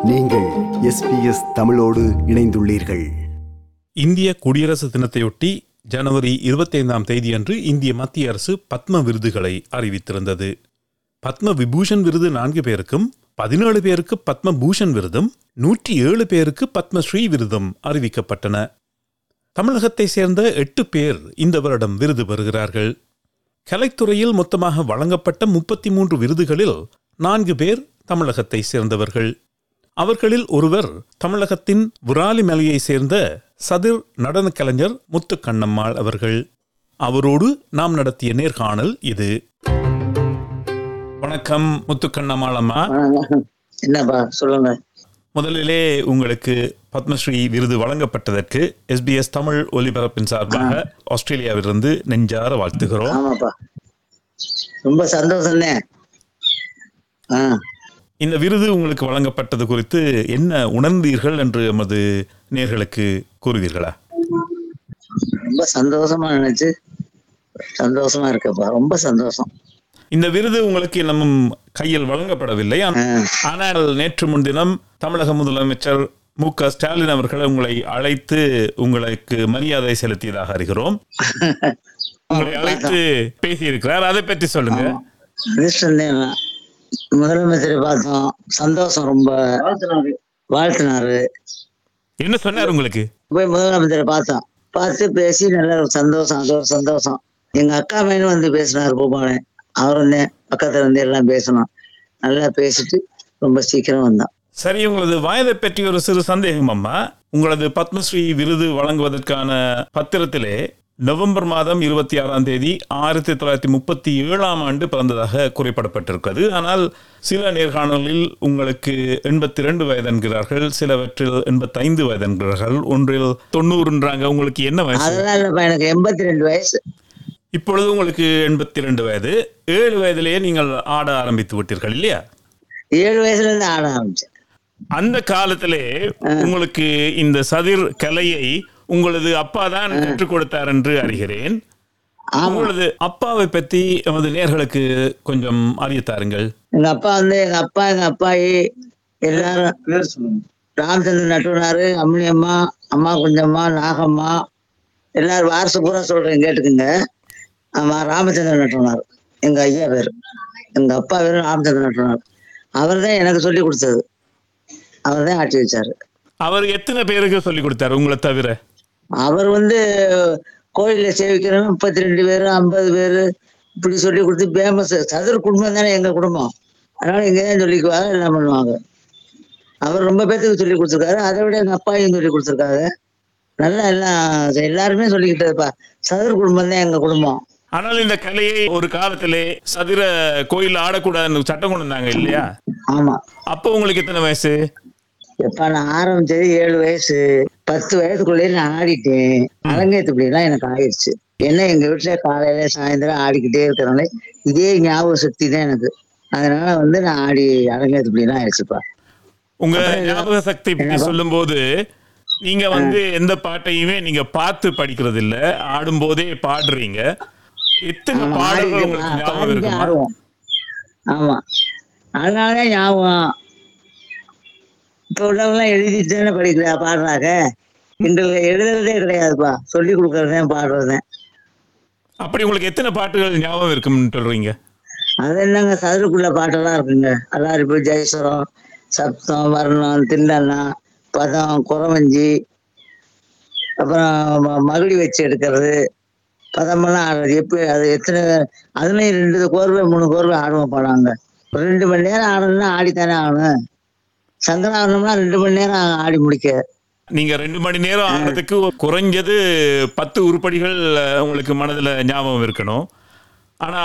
நீங்கள் SBS தமிழோடு இணைந்துள்ளீர்கள். இந்திய குடியரசு தினத்தையொட்டி ஜனவரி 25ஆம் தேதியன்று இந்திய மத்திய அரசு பத்ம விருதுகளை அறிவித்திருந்தது. பத்ம விபூஷன் விருது 4 பேருக்கும், 17 பேருக்கு பத்ம பூஷன் விருதும், 107 பேருக்கு பத்மஸ்ரீ விருதும் அறிவிக்கப்பட்டன. தமிழகத்தை சேர்ந்த 8 பேர் இந்த வருடம் விருது பெறுகிறார்கள். கலைத்துறையில் மொத்தமாக வழங்கப்பட்ட 33 விருதுகளில் 4 பேர் தமிழகத்தை சேர்ந்தவர்கள். அவர்களில் ஒருவர் தமிழகத்தின் விராலிமலையை சேர்ந்த சதிர் நடன கலைஞர் முத்துக்கண்ணம்மாள் அவர்கள். அவரோடு நாம் நடத்திய நேர்காணல் இது. வணக்கம் முத்துக்கண்ணம்மாள் அம்மா. என்னப்பா சொல்லுங்க. முதலிலே உங்களுக்கு பத்மஸ்ரீ விருது வழங்கப்பட்டதற்கு SBS தமிழ் ஒலிபரப்பின் சார்பாக ஆஸ்திரேலியாவிலிருந்து நெஞ்சார வாழ்த்துகிறோம். ஆமாப்பா, ரொம்ப சந்தோஷம்னே. இந்த விருது உங்களுக்கு வழங்கப்பட்டது குறித்து என்ன உணர்ந்தீர்கள் என்று எமது நேர்களுக்கு கூறுவீர்களா? ரொம்ப சந்தோஷமா நினைச்சு சந்தோஷமா இருக்கப்பா, ரொம்ப சந்தோஷம். இந்த விருது உங்களுக்கு இன்னமும் கையில் வழங்கப்படவில்லை. ஆனால் நேற்று முன்தினம் தமிழக முதலமைச்சர் மு.க. ஸ்டாலின் அவர்கள் உங்களை அழைத்து உங்களுக்கு மரியாதை செலுத்தியதாக அறிகிறோம். உங்களை அழைத்து பேசியிருக்கிறார், அதை பற்றி சொல்லுங்க. முதலமைச்சரை பார்த்தோம், சந்தோஷம், ரொம்ப வாழ்த்தினாரு. என்ன சொன்னார் உங்களுக்கு? போய் முதலமைச்சரை பார்த்து பேசி நல்ல சந்தோஷம். அது ஒரு சந்தோஷம். எங்க அக்கா மேனும் வந்து பேசினாரு, பூபாலன். அவரும் பக்கத்துல இருந்து எல்லாம் பேசணும். நல்லா பேசிட்டு ரொம்ப சீக்கிரம் வந்தான். சரி, உங்களது வயதை பற்றி ஒரு சிறு சந்தேகம் அம்மா. உங்களது பத்மஸ்ரீ விருது வழங்குவதற்கான பத்திரத்திலே நவம்பர் மாதம் 26ஆம் தேதி 1937ஆம் ஆண்டு பிறந்ததாக குறிப்பிடப்பட்டிருக்கிறது. ஆனால் சில நேர்காணலில் உங்களுக்கு 82 வயது என்கிறார்கள், சிலவற்றில் 85 வயது என்கிறார்கள், ஒன்றில் 90ன்றாங்க. உங்களுக்கு என்ன வயசு? எனக்கு 82 வயசு. இப்பொழுது உங்களுக்கு 82 வயது. 7 வயதிலேயே நீங்கள் ஆட ஆரம்பித்து விட்டீர்கள் இல்லையா? 7 வயசுல இருந்து ஆட ஆரம்பிச்சேன். அந்த காலத்திலே உங்களுக்கு இந்த சதிர் கலையை உங்களது அப்பா தான் கற்றுக் கொடுத்தார் என்று அறிகிறேன். உங்களது அப்பாவை பற்றி எமது நேர்களுக்கு கொஞ்சம் அறியத்தாருங்கள். எங்க அப்பா எங்க அப்பாயி எல்லாரும் ராமச்சந்திர நட்டுனாரு, அம்மணி அம்மா, அம்மா குஞ்சம்மா, நாகம்மா, எல்லாரும் வாரசு பூரா சொல்றேன் கேட்டுக்குங்க. ஆமா, ராமச்சந்திர நட்டுனார் எங்க ஐயா பேரு. எங்க அப்பா பேரு ராமச்சந்திர நட்டுனார். அவர் தான் எனக்கு சொல்லி கொடுத்தது. அவர் தான் ஆட்டி வச்சாரு. அவர் எத்தனை பேருக்கு சொல்லி கொடுத்தாரு உங்களை தவிர? அவர் கோயில சேவிக்கிறவங்க 32 பேரு, 50 பேரு இப்படி சொல்லி கொடுத்து ஃபேமஸ். சதுர் குடும்பம் தானே எங்க குடும்பம், அதனால இங்கதான் சொல்லிக்குவாங்க, எல்லாம் பண்ணுவாங்க. அவர் ரொம்ப பேத்துக்கு சொல்லி கொடுத்துருக்காரு. அதை விட எங்க அப்பாயும் சொல்லி கொடுத்துருக்காங்க. நல்லா எல்லாம் எல்லாருமே சொல்லிக்கிட்டதுப்பா. சதுர் குடும்பம் தான் எங்க குடும்பம். ஆனால் இந்த கலையை ஒரு காலத்திலே சதுர கோயில் ஆடக்கூடாதுன்னு சட்டம் கொண்டு வந்தாங்க இல்லையா? ஆமா. அப்போ உங்களுக்கு எத்தனை வயசு? எப்ப நான் ஆரம்பிச்சது 7 வயசு. 10 வயசுக்குள்ளேயே நான் ஆடிட்டேன். அரங்கேற்றப்படிலாம் எனக்கு ஆயிடுச்சு. ஏன்னா எங்க வீட்டுல காலையில சாயந்தரம் ஆடிக்கிட்டே இருக்கிறனால இதே ஞாபக சக்தி தான் எனக்கு. அதனால நான் ஆடி அரங்கேற்றப்படிலாம் ஆயிடுச்சுப்பா. உங்க ஞாபக சக்தி சொல்லும் போது நீங்க எந்த பாட்டையுமே நீங்க பார்த்து படிக்கிறது இல்ல, ஆடும் போதே பாடுறீங்க. எத்தனை பாடல்கள் உங்களுக்கு ஞாபகம் இருக்குமா? ஆமா, அதனாலதான் ஞாபகம். இப்ப உள்ளவங்களாம் எழுதிட்டு தானே படிக்கிறா, பாடுறாங்க. இன்றைய எழுதுறதே கிடையாதுப்பா, சொல்லி கொடுக்கறதேன், பாடுறதேன். அப்படி உங்களுக்கு எத்தனை பாட்டுகள் ஞாபகம் இருக்குன்னு சொல்றீங்க? அது என்னங்க, சதுருக்குள்ள பாட்டெல்லாம் இருக்குங்க. அல்லாரிப்பு, ஜெயஸ்வரம், சப்தம், வர்ணம், திண்டனா, பதம், குறவஞ்சி, அப்புறம் மகிழி வச்சு எடுக்கிறது, பதமெல்லாம் ஆடுறது. எப்படி அது எத்தனை, அதுலயும் 2 கோர்வை 3 கோர்வை ஆடுவோம் பாடாங்க. 2 மணி நேரம் ஆடணும்னா ஆடித்தானே ஆகணும். சங்கரம் ஆடணும்னா 2 மணி நேரம் ஆடி முடிக்க. நீங்க 2 மணி நேரம் ஆடுறதுக்கு குறைஞ்சது 10 உருப்படிகள் உங்களுக்கு மனதுல ஞாபகம் இருக்கணும். ஆனா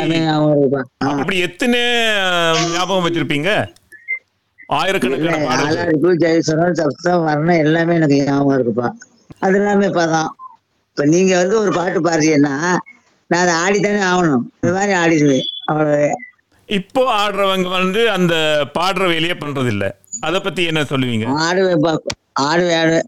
அப்படி எத்தனை ஞாபகம் வச்சிருப்பீங்க? ஆயிரக்கணக்கான பாடல்கள். ஜெயஸ்வரம், சப்தம், வர்ணம் எல்லாமே எனக்கு ஞாபகம் இருக்குப்பா. அது எல்லாமே பதம். இப்ப நீங்க ஒரு பாட்டு பாடுறீங்கன்னா நான் அதை ஆடித்தானே ஆகணும். இது மாதிரி ஆடிடுவேன், அவ்வளவு. இப்போ ஆடுறவங்க அந்த பாடுற வேலையே பண்றது இல்ல. அதை பத்தி என்ன சொல்லுவீங்க? ஆடுவேன்.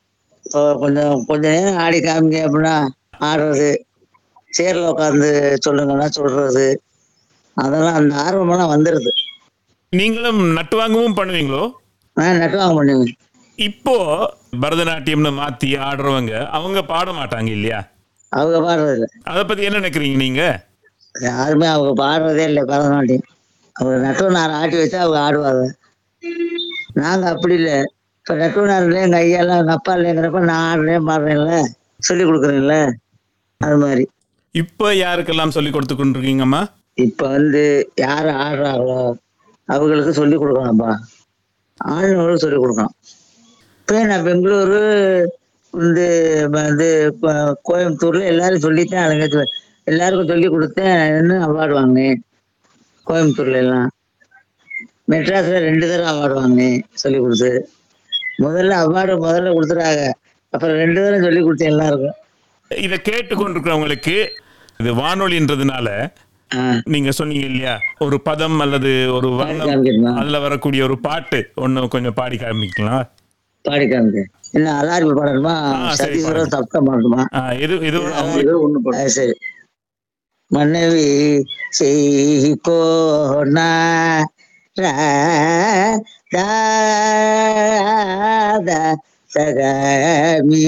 கொஞ்ச நேரம் ஆடி காமிங்க அப்படின்னா ஆடுறது, சேர்ல உட்காந்து சொல்லுங்கன்னா சொல்றது, அதெல்லாம் அந்த ஆர்வமெல்லாம் வந்துருது. நீங்களும் நட்டு வாங்கவும் பண்ணுவீங்களோ? நான் நட்டுவாங்க பண்ணுவேன். இப்போ பரதநாட்டியம்னு மாத்தி ஆடுறவங்க அவங்க பாட மாட்டாங்க இல்லையா? அவங்க பாடுறதில்ல. அதை பத்தி என்ன நினைக்கிறீங்க நீங்க? யாருமே அவங்க பாடுறதே இல்லை பரதநாட்டியம். அவங்க நட்டுவனார் ஆட்டி வச்சா அவங்க ஆடுவாங்க. நாங்கள் அப்படி இல்லை. இப்போ நட்டுவனார்ல எங்கள் ஐயாலாம் எங்கள் அப்பா இல்லைங்கிறப்ப நான் ஆடுறேன் பாடுறேன்ல, சொல்லி கொடுக்குறேன்ல, அது மாதிரி. இப்ப யாருக்கெல்லாம் சொல்லி கொடுத்து கொண்டிருக்கீங்கம்மா? இப்போ யார் ஆடுறாங்களோ அவங்களுக்கு சொல்லி கொடுக்கணும்ப்பா. ஆளுநர்களுக்கு சொல்லி கொடுக்கணும். இப்போ நான் பெங்களூரு வந்து வந்து கோயம்புத்தூர்ல எல்லாரும் சொல்லித்தான் அதுங்க எல்லாருக்கும் சொல்லி கொடுத்தேன். இன்னும் அவார்டு வாங்கினேன் கோயம்புத்தூர்ல எல்லாம். மெட்ராஸ்ல 2 தடவை அவார்டு வாங்கினேன் சொல்லி கொடுத்து. அவார்டு முதல்ல கொடுத்துட்டாங்க, அப்புறம் 2 தடவை சொல்லி கொடுத்தேன் எல்லாருக்கும். இதை கேட்டுக்கொண்டிருக்கிறவங்களுக்கு இது வானொலின்றதுனால நீங்க சொன்னீங்க இல்லையா, ஒரு பதம் அல்லது ஒரு வர்ணம் அதுல வரக்கூடிய ஒரு பாட்டு ஒண்ணு கொஞ்சம் பாடி காமிக்கலாம். பாடி காமிக்க என்ன அலாரி பாடணுமா? சதீஸ்வரம் சப்தம் பாடணுமா? சரி. மனைவி செய்கோனா சகமி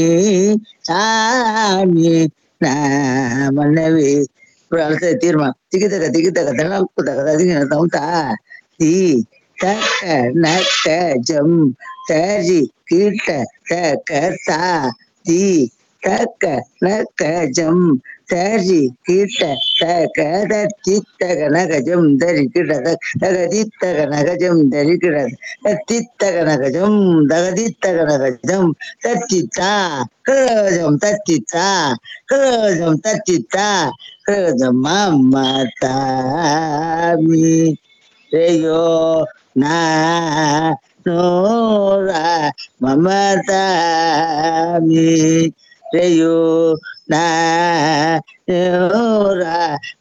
சாமி மனைவி. அடுத்த தீர்மானம் திக்கு தக்க தகதா தீ தக்க நக்க ஜம் தரி கீட்ட தக்க தா தீ தக்க நக்க ஜம் தரி கீட்ட தக்க தத்தி தக நகஜம் தரி கிட்ட தகதி தக நகஜம் தரி கிட தத்தித்தக நகஜம் தகதித்தக நகஜம் தத்தித்தா கஜம் தத்தித்தா கஜம் தத்தித்தா கஜம் மமதாமி ரேயோ நா நோரா மமதாமி ரேயோ நா நோரா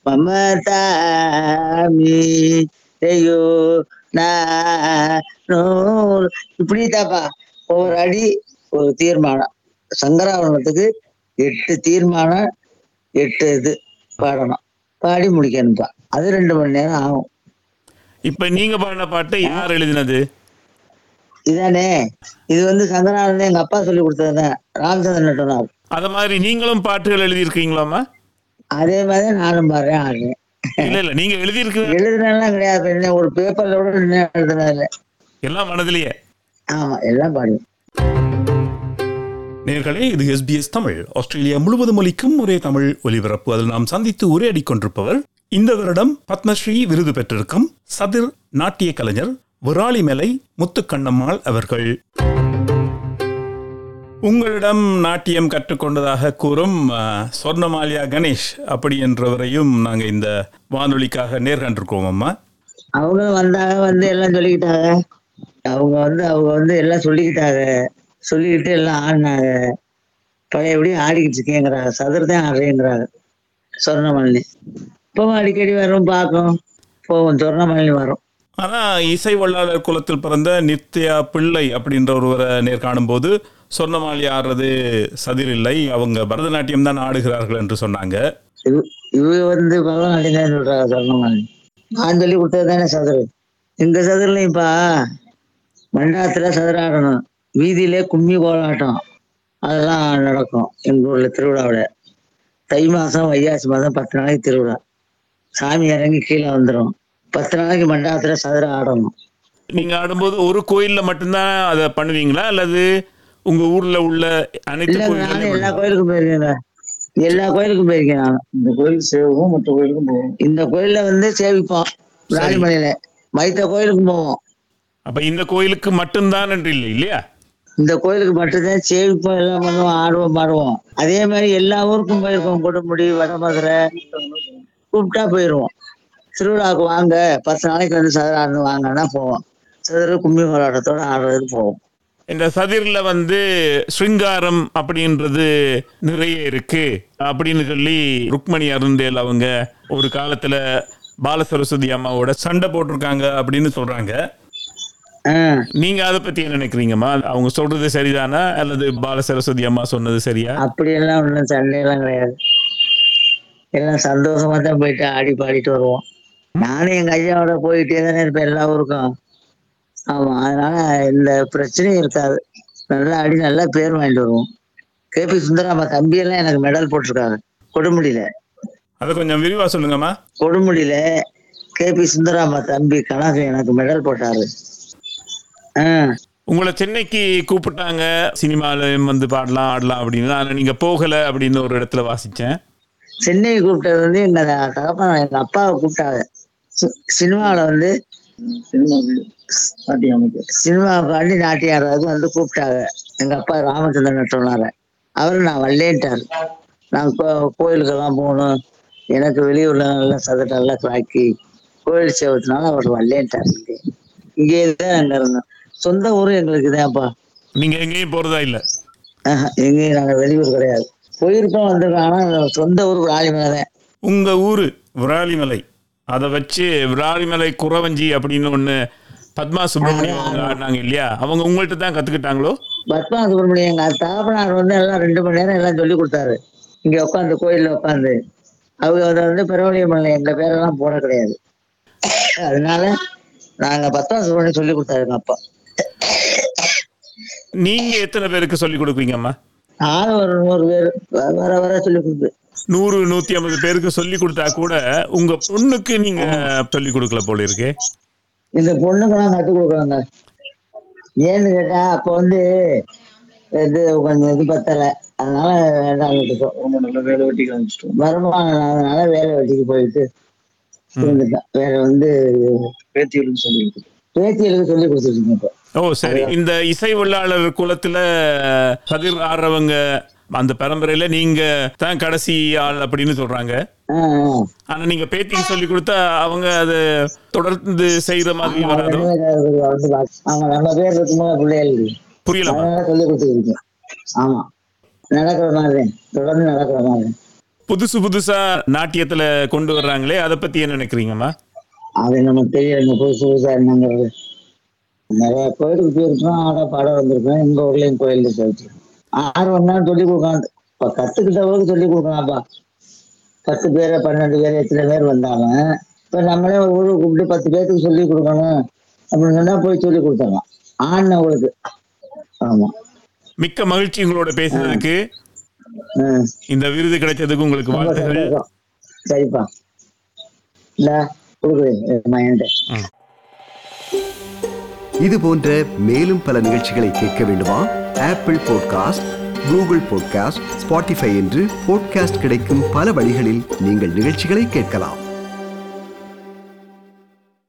மமதாமி ரேயோ நா நோர். இப்படித்தாப்பா ஒவ்வொரு அடி ஒரு தீர்மானம். சங்கராவரணத்துக்கு 8 தீர்மானம் 8 இது பாடணும், பாடி முடிக்கணும்ப்பா. அது 2 மணி நேரம் ஆகும். இப்ப நீங்க பாடின பாட்டு யார் எழுதினது? இதானே இது சங்கராவரணம் எங்க அப்பா சொல்லி கொடுத்ததுதான், ராமச்சந்திரன் நட்டுனார். அத மாதிரி நீங்களும் பாட்டுகள் எழுதியிருக்கீங்களாமா? அதே மாதிரி நானும் பாடுறேன் ஆடுறேன். இல்ல நீங்க எழுதியிருக்க எழுதுனாலாம் கிடையாது, என்ன ஒரு பேப்பர்ல கூட எழுதுனதில்ல, எல்லாம் மனதிலேயே. ஆமா எல்லாம் பாடுவேன். நேர்களே, இது SBS தமிழ். ஆஸ்திரேலியா முழுவதும் ஒலிக்கும் ஒரே தமிழ் ஒலிபரப்பு. அதில் நாம் சந்தித்து உரையாடி கொண்டிருப்பவர் இந்த வருடம் பத்மஸ்ரீ விருது பெற்றிருக்கும் சதிர் நாட்டிய கலைஞர் விராலிமலை முத்துக்கண்ணம்மாள் அவர்கள். உங்களிடம் நாட்டியம் கற்றுக்கொண்டதாக கூறும் சொர்ணமாலியா கணேஷ் அப்படி என்றவரையும் நாங்கள் இந்த வானொலிக்காக நேர்கண்டிருக்கோம் அம்மா. அவங்க வந்தாங்க, எல்லாம் சொல்லிக்கிட்டாங்க. அவங்க எல்லாம் சொல்லிக்கிட்டு எல்லாம் ஆடினாங்க. பழையபடி ஆடிக்கிட்டு இருக்கேங்கிறாங்க. சதுர் தான் ஆடுறேங்கிறாங்க சொர்ணமாலினி. இப்பவும் அடிக்கடி வரும், பார்க்கும் போவோம். சொர்ணமாலினி வரும். ஆனா இசை வல்லாளர் குலத்தில் பிறந்த நித்யா பிள்ளை அப்படின்ற ஒருவரை நேர்காணும் போது சொர்ணமாலி ஆடுறது சதிர் இல்லை, அவங்க பரதநாட்டியம் தான் ஆடுகிறார்கள் என்று சொன்னாங்க. இவ பரதநாட்டியம் தான் சொல்றாங்க சொர்ணமாலினி. நான் சொல்லி கொடுத்தது தானே சதுர். எங்க சதுர்லையும்ப்பா மண்டாத்துல சதுர ஆடணும், வீதியிலே கும்மி கோலாட்டம் அதெல்லாம் நடக்கும். எங்க ஊர்ல திருவிழாவில தை மாசம் வைகாசி மாதம் 10 நாளைக்கு திருவிழா. சாமி இறங்கி கீழே வந்துடும். 10 நாளைக்கு மண்டபத்துல சதுர ஆடணும். நீங்க ஆடும்போது ஒரு கோயில்ல மட்டும்தான் அதை பண்ணுவீங்களா அல்லது உங்க ஊர்ல உள்ள அனைத்து நானும் எல்லா கோயிலுக்கும் போயிருக்கேன். நான் இந்த கோயில் சேவும், மற்ற கோயிலுக்கும் போவோம். இந்த கோயில்ல சேவிப்போம், ராணிமலையில மைத்த கோயிலுக்கும் போவோம். அப்ப இந்த கோயிலுக்கு மட்டும்தான் என்று இல்லை இல்லையா? இந்த கோயிலுக்கு மட்டும்தான் சேவிப்போம், எல்லாம் பண்ணுவோம், ஆடுவோம், பாடுவோம். அதே மாதிரி எல்லா ஊருக்கும் போயிருக்கோம். கொடுமுடி, வடமதுரை கூப்பிட்டா போயிடுவோம். திருவிழாவுக்கு வாங்க 10 நாளைக்கு சதுர ஆடணும் வாங்கன்னா போவோம். சதுர கும்மி போராட்டத்தோட ஆடுறதுக்கு போவோம். இந்த சதிர்ல ஸ்ருங்காரம் அப்படின்றது நிறைய இருக்கு அப்படின்னு சொல்லி ருக்மணி அருந்தேல் அவங்க ஒரு காலத்துல பாலசரஸ்வதி அம்மாவோட சண்டை போட்டிருக்காங்க அப்படின்னு சொல்றாங்க. நீங்க அதை பத்தி என்ன நினைக்கிறீங்கம்மா? அவங்க சொல்றது சரிதானா அல்லது பாலசரஸ்வதி அம்மா சொன்னது சரியா? அப்படியெல்லாம் ஒன்றும் சண்டையெல்லாம் கிடையாது. எல்லாம் சந்தோஷமா தான் போயிட்டு ஆடி பாடிட்டு வருவோம். நானும் எங்க ஐயாவோட போயிட்டே தானே இருப்பேன் எல்லா ஊருக்கும். ஆமா, அதனால இந்த பிரச்சனையும் இருக்காது. நல்லா ஆடி நல்லா பேர் வாங்கிட்டு வருவோம். கேபி சுந்தராமா தம்பியெல்லாம் எனக்கு மெடல் போட்டிருக்காங்க கொடுமுடியில. அதை கொஞ்சம் விரிவா சொல்லுங்கம்மா. கொடுமுடியில கேபி சுந்தராமா தம்பி கணக்கு எனக்கு மெடல் போட்டாரு. உங்களை சென்னைக்கு கூப்பிட்டாங்க, சினிமாவில் வந்து பாடலாம் ஆடலாம் அப்படின்னு. ஆனால் நீங்கள் போகலை அப்படின்னு ஒரு இடத்துல வாசித்தேன். சென்னை கூப்பிட்டது வந்து எங்க தகப்பன் எங்க அப்பாவை கூப்பிட்டாங்க. சினிமாவில் வந்து சினிமாவுக்காண்டி நாட்டியம் ஆடுறதுக்கு வந்து கூப்பிட்டாங்க. எங்க அப்பா ராமச்சந்திரன் நட்டோனார அவரு நான் வரலேன்ட்டாரு. நான் கோயிலுக்கெல்லாம் போகணும், எனக்கு வெளியூர்ல நல்லா சதட்டை நல்லா காக்கி கோயில் சேவத்தினால அவர் வரலேன்ட்டாரு. இங்கே தான் அங்க இருந்தோம். சொந்த ஊரு எங்களுக்கு தான்ப்பா. நீங்க எங்கேயும் போறதா இல்லை? எங்கேயும் நாங்கள் வெளியூர் கிடையாது. போயிருக்கோம் வந்திருக்கோம், ஆனால் சொந்த ஊர் விராலிமலை தான். உங்க ஊரு விராலிமலை, அதை வச்சு விராலிமலை குறவஞ்சி அப்படின்னு ஒண்ணு பத்மா சுப்பிரமணியம் ஆடினாங்க இல்லையா? அவங்க உங்கள்கிட்ட தான் கத்துக்கிட்டாங்களோ? பத்மா சுப்பிரமணியம் எங்க தகப்பனார் வந்து எல்லாம் 2 மணி நேரம் எல்லாம் சொல்லி கொடுத்தாரு. இங்க உட்காந்து கோயில்ல உட்காந்து அவங்க வந்து பிரபலியமல்ல எங்க பேரெல்லாம் போட கிடையாது. அதனால நாங்க பத்மா சுப்பிரமணியம் சொல்லி கொடுத்தாரு எங்க அப்பா. நீங்க எத்தனை பேருக்கு சொல்லி கொடுப்பீங்கம்மா? நானும் ஒரு 100 பேர் வர வர சொல்லி கொடுத்து 100-150 பேருக்கு சொல்லி கொடுத்தா கூட உங்க பொண்ணுக்கு நீங்க சொல்லி கொடுக்கல போல இருக்கே. இந்த பொண்ணுக்கெல்லாம் கற்றுக் கொடுக்குறாங்க. ஏன்னு கேட்டா அப்ப வந்து இது கொஞ்சம் இது பத்தலை, அதனால வேண்டாம் நல்ல வேலை வெட்டிக்கு காமிச்சிட்டோம். வருமானம் அதனால வேலை வெட்டிக்கு போயிட்டு இருந்துட்டேன். வேற வந்து பேத்திகளுக்கு சொல்லி கொடுத்துருக்கீங்க இப்போ. ஓ சரி. இந்த இசை உள்ளாளர் குலத்துல கதிர் ஆடுறவங்க அந்த பரம்பரையில நீங்க தான் கடைசி ஆள் அப்படின்னு சொல்றாங்க. ஆனா நீங்க பேத்திக்கு சொல்லி கொடுத்தா அவங்க அதை தொடர்ந்து செய்யற மாதிரி வராது. அவங்க நம்ம பேர் இருக்கும்போது பிள்ளைகள் புரியல சொல்லி கொடுத்துருக்கீங்க. ஆமா, நடக்கிற மாதிரி தொடர்ந்து நடக்கிற மாதிரி புதுசா நாட்டியத்துல கொண்டு வர்றாங்களே, அதை பத்தி என்ன நினைக்கிறீங்கம்மா? அது நமக்கு தெரியும். புதுசா என்னங்கிறது நிறைய கோயிலுக்கு போயிருக்கோம், ஆட பாட வந்திருக்கோம். எங்க ஊர்லயும் கோயிலுக்கு போயிட்டு ஆர்வம் தான் சொல்லி கொடுக்கலாம். இப்ப கத்துக்கிட்டவங்களுக்கு சொல்லி கொடுக்கலாம்ப்பா. 10 பேர் 12 பேர் எத்தனை பேர் வந்தாலும் இப்ப நம்மளே ஒரு ஊருக்கு கூப்பிட்டு 10 பேருக்கு சொல்லி கொடுக்கணும் அப்படின்னு சொன்னா போய் சொல்லி கொடுத்துடலாம் ஆடினவங்களுக்கு. ஆமா, மிக்க மகிழ்ச்சி உங்களோட பேசுறதுக்கு. இந்த விருது கிடைச்சதுக்கு உங்களுக்கு வாழ்த்துக்கள். சரிப்பா, இல்ல கொடுக்குறேன். இது போன்ற மேலும் பல நிகழ்ச்சிகளை கேட்க வேண்டுமா? Apple podcast, Google podcast, Spotify என்று பாட்காஸ்ட் கிடைக்கும் பல வழிகளில் நீங்கள் நிகழ்ச்சிகளை கேட்கலாம்.